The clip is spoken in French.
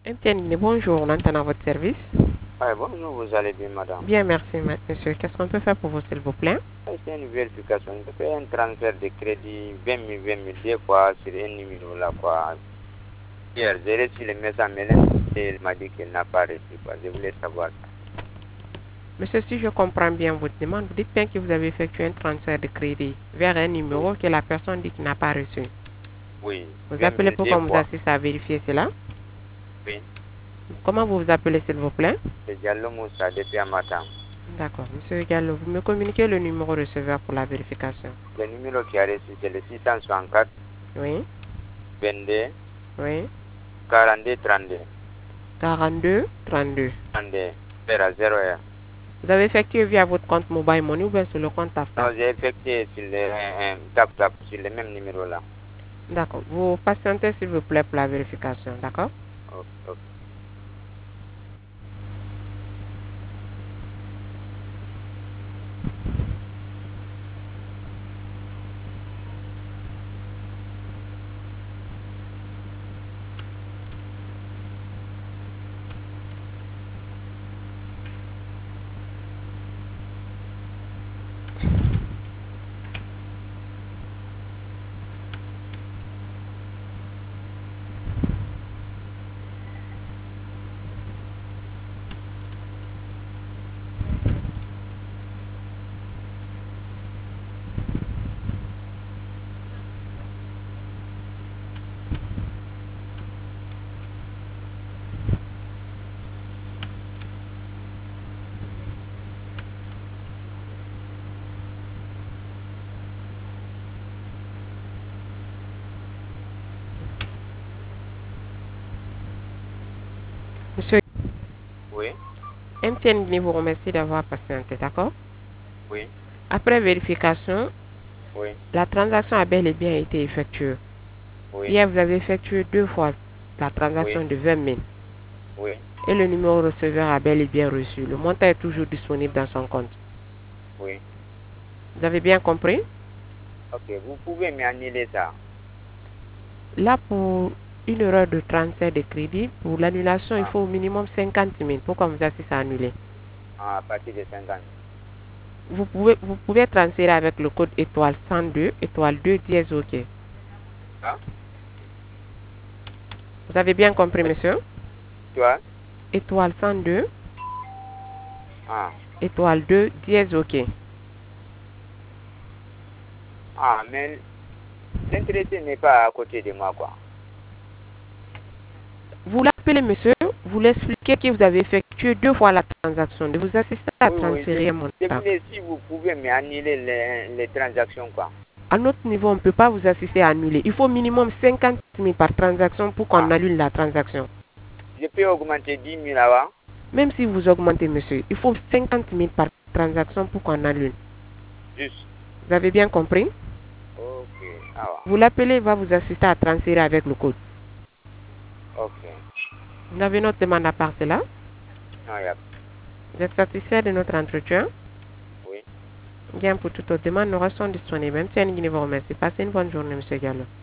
MTN, bonjour, on entend à votre service. Bonjour, vous allez bien, madame? Bien, merci, monsieur. Qu'est-ce qu'on peut faire pour vous, s'il vous plaît? C'est une vérification. Je fais un transfert de crédit 20 000, deux fois sur un numéro là, quoi. Hier, j'ai reçu le message, mais il m'a dit qu'il n'a pas reçu, quoi. Je voulais savoir ça. Monsieur, si je comprends bien votre demande, vous dites bien que vous avez effectué un transfert de crédit vers un numéro que la personne dit qu'il n'a pas reçu. Oui. Vous appelez pour qu'on vous assiste à vérifier cela? Oui. Comment vous vous appelez, s'il vous plaît? C'est Diallo Moussa depuis un matin. D'accord. Monsieur Gallo, vous me communiquez le numéro receveur pour la vérification. Le numéro qui a reçu, c'est le 664 Oui. 22 Oui. 42 32. 42 32. 32 0. Vous avez effectué via votre compte Mobile Money ou bien sur le compte TAFTA? Non, j'ai effectué sur le tap sur le même numéro là. D'accord. Vous patientez, s'il vous plaît, pour la vérification. D'accord? Ok. Monsieur, Oui. MTN vous remercie d'avoir patienté, d'accord? Oui. Après vérification, Oui. la transaction a bel et bien été effectuée. Oui. Hier, vous avez effectué 2 fois la transaction de 20 000. Oui. Et le numéro receveur a bel et bien reçu. Le montant est toujours disponible dans son compte. Oui. Vous avez bien compris? Ok, vous pouvez m'annuler ça. Là, pour une erreur de transfert de crédit, pour l'annulation, il faut au minimum 50 000 pour qu'on vous assiste à annuler. À partir de 50. Vous pouvez transférer avec le code étoile 102, étoile 2, dièse OK. Ah? Vous avez bien compris, monsieur? Toi? Étoile 102, Ah. étoile 2, dièse OK. Ah, mais l'intéressé n'est pas à côté de moi, quoi. Vous l'appelez, monsieur, vous l'expliquez que vous avez effectué 2 fois la transaction, de vous assister à transférer un montant. Je voulais, si vous pouvez m'annuler les transactions, quoi. À notre niveau, on ne peut pas vous assister à annuler. Il faut minimum 50 000 par transaction pour qu'on annule la transaction. Je peux augmenter 10 000 avant? Même si vous augmentez, monsieur, il faut 50 000 par transaction pour qu'on annule. Juste. Vous avez bien compris? Ok. Ah, ouais. Vous l'appelez, il va vous assister à transférer avec le code. Ok. Vous avez notre demande à part cela? Non, y a... Vous êtes satisfait de notre entretien? Oui. Bien, pour toute autre demande, nous restons disponibles. Même si vous remercie. Passez une bonne journée, monsieur Gallo.